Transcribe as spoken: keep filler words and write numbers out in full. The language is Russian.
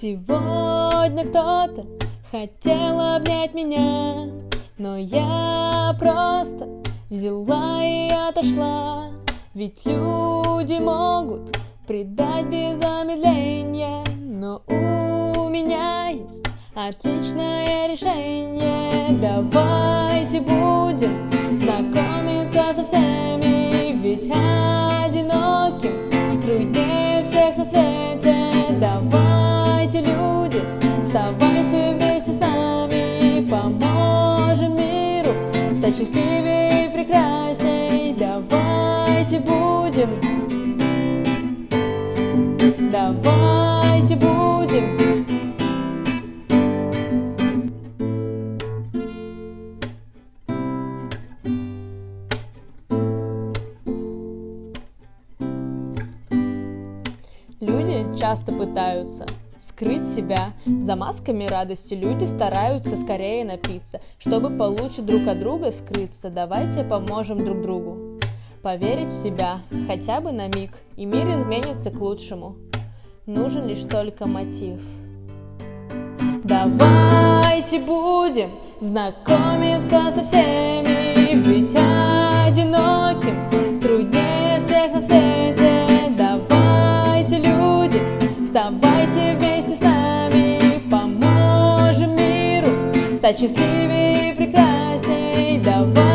Сегодня кто-то хотел обнять меня, но я просто взяла и отошла. Ведь люди могут предать без замедления, но у меня есть отличное решение. Давайте будем знакомиться со всеми, ведь одиноким труднее всех на свете. Давайте, люди, вставайте вместе с нами, поможем миру стать счастливее и прекрасней. Давайте будем, давайте будем. Люди часто пытаются скрыть себя. За масками радости люди стараются скорее напиться, чтобы получше друг от друга скрыться. Давайте поможем друг другу поверить в себя хотя бы на миг, и мир изменится к лучшему. Нужен лишь только мотив. Давайте будем знакомиться со всеми, ведь одиноким труднее всех на свете. Вставайте вместе с нами, поможем миру стать счастливее и прекрасней. Давай